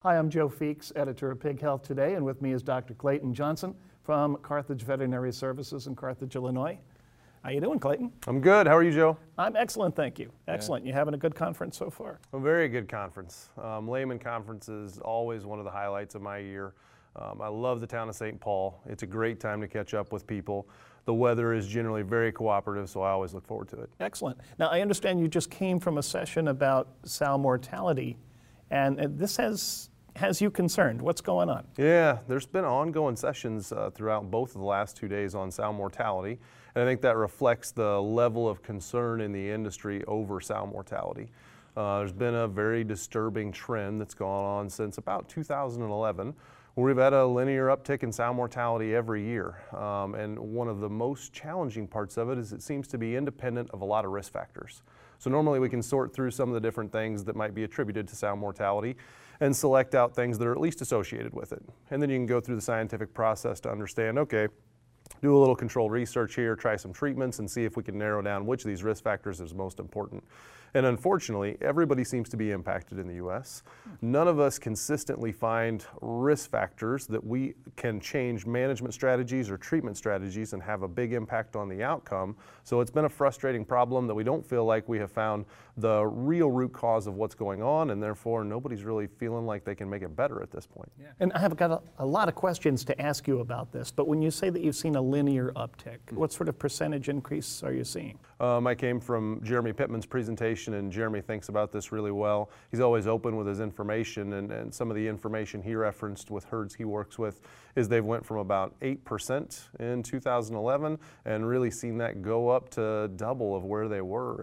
Hi, I'm Joe Feeks, editor of Pig Health Today, and with me is Dr. Clayton Johnson from Carthage Veterinary Services in Carthage, Illinois. How you doing, Clayton? I'm good. How are you, Joe? I'm excellent, thank you. Excellent. You having a good conference so far? A very good conference. Layman Conference is always one of the highlights of my year. I love the town of St. Paul. It's a great time to catch up with people. The weather is generally very cooperative, so I always look forward to it. Excellent. Now, I understand you just came from a session about sow mortality, and this has you concerned. What's going on? Yeah, there's been ongoing sessions throughout both of the last 2 days on sow mortality, and I think that reflects the level of concern in the industry over sow mortality. There's been a very disturbing trend that's gone on since about 2011, where we've had a linear uptick in sow mortality every year. And one of the most challenging parts of it is it seems to be independent of a lot of risk factors. So normally we can sort through some of the different things that might be attributed to sow mortality and select out things that are at least associated with it. And then you can go through the scientific process to understand, okay, do a little controlled research here, try some treatments, and see if we can narrow down which of these risk factors is most important. And unfortunately, everybody seems to be impacted in the U.S. None of us consistently find risk factors that we can change management strategies or treatment strategies and have a big impact on the outcome. So it's been a frustrating problem that we don't feel like we have found the real root cause of what's going on, and therefore nobody's really feeling like they can make it better at this point. Yeah. And I have got a lot of questions to ask you about this, but when you say that you've seen a linear uptick, what sort of percentage increase are you seeing? I came from Jeremy Pittman's presentation, and Jeremy thinks about this really well. He's always open with his information, and some of the information he referenced with herds he works with is they've went from about 8% in 2011 and really seen that go up to double of where they were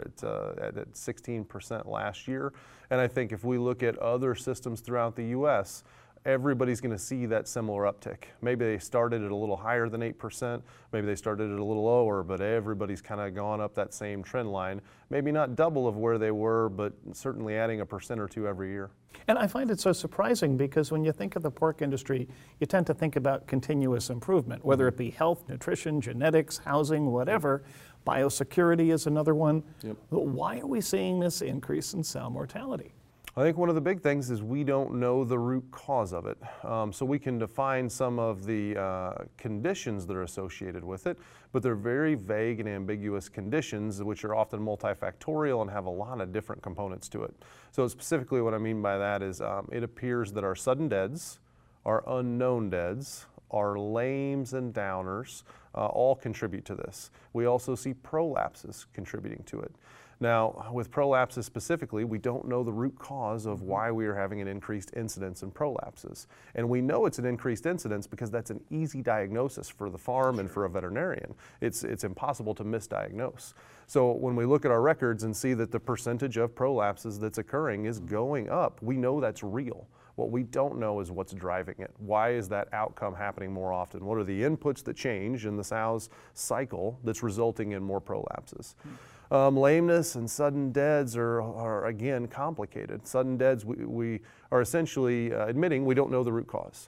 at 16% last year. And I think if we look at other systems throughout the U.S., everybody's going to see that similar uptick. Maybe they started at a little higher than 8%, maybe they started at a little lower, but everybody's kind of gone up that same trend line. Maybe not double of where they were, but certainly adding 1% or 2% every year. And I find it so surprising because when you think of the pork industry, you tend to think about continuous improvement, whether it be health, nutrition, genetics, housing, whatever. Biosecurity is another one. Yep. Why are we seeing this increase in sow mortality? I think one of the big things is we don't know the root cause of it. So we can define some of the conditions that are associated with it, but they're very vague and ambiguous conditions which are often multifactorial and have a lot of different components to it. So specifically what I mean by that is it appears that our sudden deads, our unknown deads, our lames and downers all contribute to this. We also see prolapses contributing to it. Now, with prolapses specifically, we don't know the root cause of why we are having an increased incidence in prolapses. And we know it's an increased incidence because that's an easy diagnosis for the farm and for a veterinarian. It's impossible to misdiagnose. So when we look at our records and see that the percentage of prolapses that's occurring is going up, we know that's real. What we don't know is what's driving it. Why is that outcome happening more often? What are the inputs that change in the sow's cycle that's resulting in more prolapses? Lameness and sudden deads are again complicated. Sudden deads, we are essentially admitting we don't know the root cause.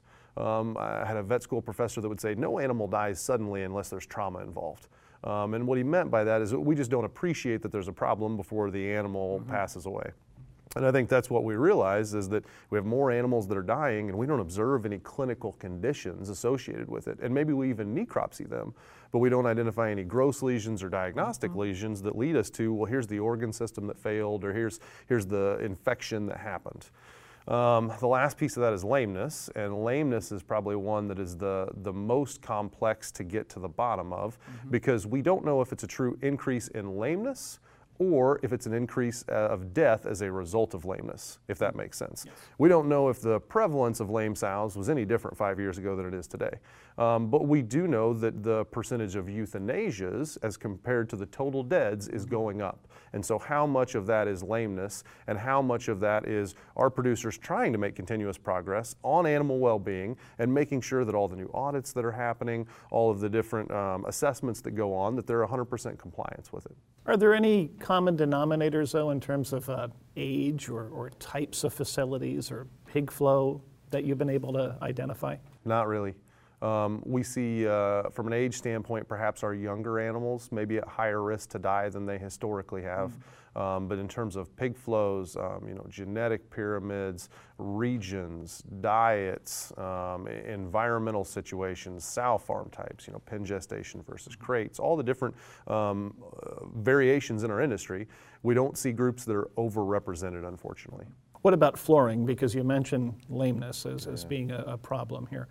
I had a vet school professor that would say no animal dies suddenly unless there's trauma involved. And what he meant by that is that we just don't appreciate that there's a problem before the animal passes away. And I think that's what we realize is that we have more animals that are dying and we don't observe any clinical conditions associated with it. And maybe we even necropsy them, but we don't identify any gross lesions or diagnostic lesions that lead us to, well, here's the organ system that failed or here's the infection that happened. The last piece of that is lameness, and lameness is probably one that is the most complex to get to the bottom of because we don't know if it's a true increase in lameness or if it's an increase of death as a result of lameness, if that makes sense. Yes. We don't know if the prevalence of lame sows was any different 5 years ago than it is today. But we do know that the percentage of euthanasias as compared to the total deads is going up. And so how much of that is lameness and how much of that is our producers trying to make continuous progress on animal well-being and making sure that all the new audits that are happening, all of the different assessments that go on, that they're 100% compliance with it. Are there any common denominators, though, in terms of age or types of facilities or pig flow that you've been able to identify? Not really. We see, from an age standpoint, perhaps our younger animals may be at higher risk to die than they historically have. But in terms of pig flows, genetic pyramids, regions, diets, environmental situations, sow farm types, pen gestation versus crates, all the different variations in our industry, we don't see groups that are overrepresented, unfortunately. What about flooring? Because you mentioned lameness as being a problem here.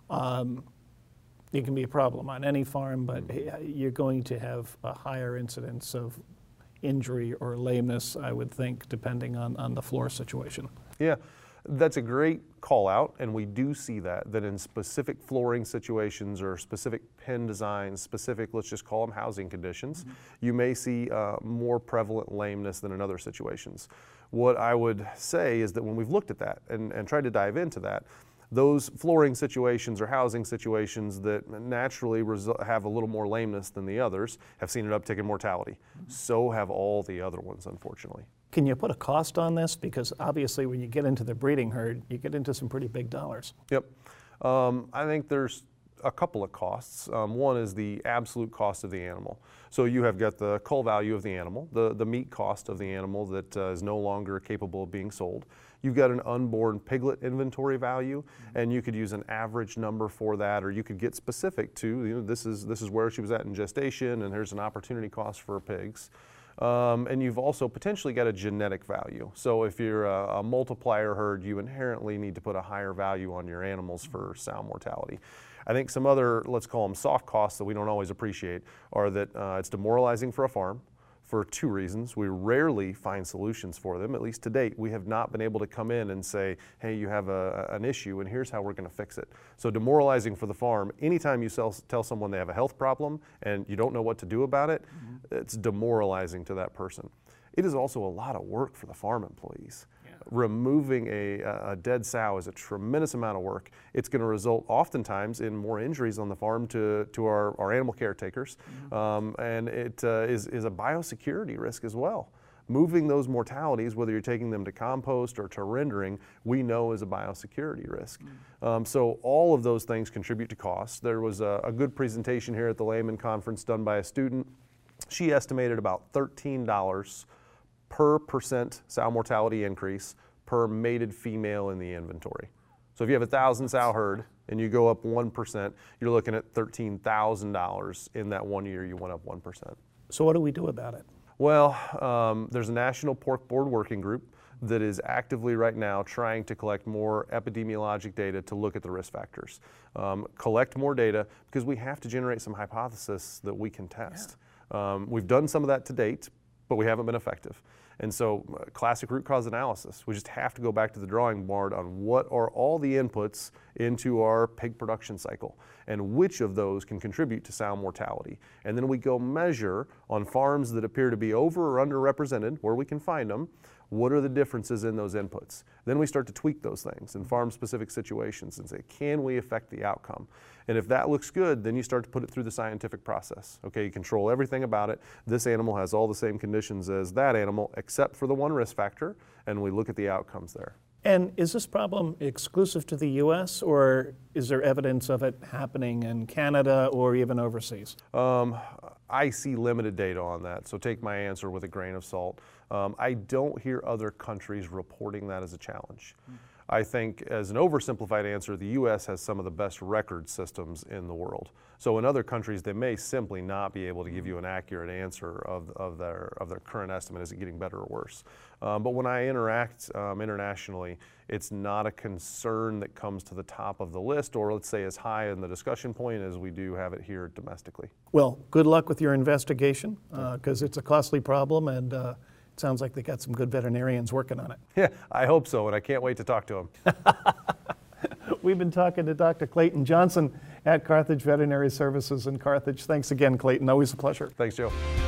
It can be a problem on any farm, but you're going to have a higher incidence of injury or lameness, I would think, depending on the floor situation. Yeah, that's a great call out, and we do see that in specific flooring situations or specific pen designs, specific, let's just call them housing conditions, you may see more prevalent lameness than in other situations. What I would say is that when we've looked at that and tried to dive into that, those flooring situations or housing situations that naturally have a little more lameness than the others have seen an uptick in mortality. So have all the other ones, unfortunately. Can you put a cost on this? Because obviously when you get into the breeding herd, you get into some pretty big dollars. Yep. I think there's a couple of costs. One is the absolute cost of the animal. So you have got the cull value of the animal, the meat cost of the animal that is no longer capable of being sold. You've got an unborn piglet inventory value, and you could use an average number for that, or you could get specific to, this is where she was at in gestation, and here's an opportunity cost for pigs. And you've also potentially got a genetic value. So if you're a multiplier herd, you inherently need to put a higher value on your animals for sow mortality. I think some other, let's call them soft costs that we don't always appreciate, are that it's demoralizing for a farm for two reasons. We rarely find solutions for them. At least to date, we have not been able to come in and say, hey, you have an issue and here's how we're going to fix it. So demoralizing for the farm. Anytime you tell someone they have a health problem and you don't know what to do about it, it's demoralizing to that person. It is also a lot of work for the farm employees. Removing a dead sow is a tremendous amount of work. It's going to result oftentimes in more injuries on the farm to our animal caretakers, and it is a biosecurity risk as well. Moving those mortalities, whether you're taking them to compost or to rendering, we know is a biosecurity risk. So all of those things contribute to costs. There was a good presentation here at the Layman Conference done by a student. She estimated about $13 per % sow mortality increase per mated female in the inventory. So if you have 1,000 sow herd and you go up 1%, you're looking at $13,000 in that 1 year you went up 1%. So what do we do about it? Well, there's a National Pork Board working group that is actively right now trying to collect more epidemiologic data to look at the risk factors. Collect more data because we have to generate some hypotheses that we can test. We've done some of that to date, but we haven't been effective. And so classic root cause analysis, we just have to go back to the drawing board on what are all the inputs into our pig production cycle and which of those can contribute to sow mortality. And then we go measure on farms that appear to be over or underrepresented, where we can find them, what are the differences in those inputs? Then we start to tweak those things in farm-specific situations and say, can we affect the outcome? And if that looks good, then you start to put it through the scientific process. Okay, you control everything about it. This animal has all the same conditions as that animal, except for the one risk factor, and we look at the outcomes there. And is this problem exclusive to the U.S., or is there evidence of it happening in Canada or even overseas? I see limited data on that, so take my answer with a grain of salt. I don't hear other countries reporting that as a challenge. I think, as an oversimplified answer, the U.S. has some of the best record systems in the world. So in other countries, they may simply not be able to give you an accurate answer of their current estimate. Is it getting better or worse? But when I interact internationally, it's not a concern that comes to the top of the list, or let's say as high in the discussion point as we do have it here domestically. Well, good luck with your investigation, because it's a costly problem, and it sounds like they got some good veterinarians working on it. Yeah, I hope so, and I can't wait to talk to them. We've been talking to Dr. Clayton Johnson at Carthage Veterinary Services in Carthage. Thanks again, Clayton. Always a pleasure. Thanks, Joe.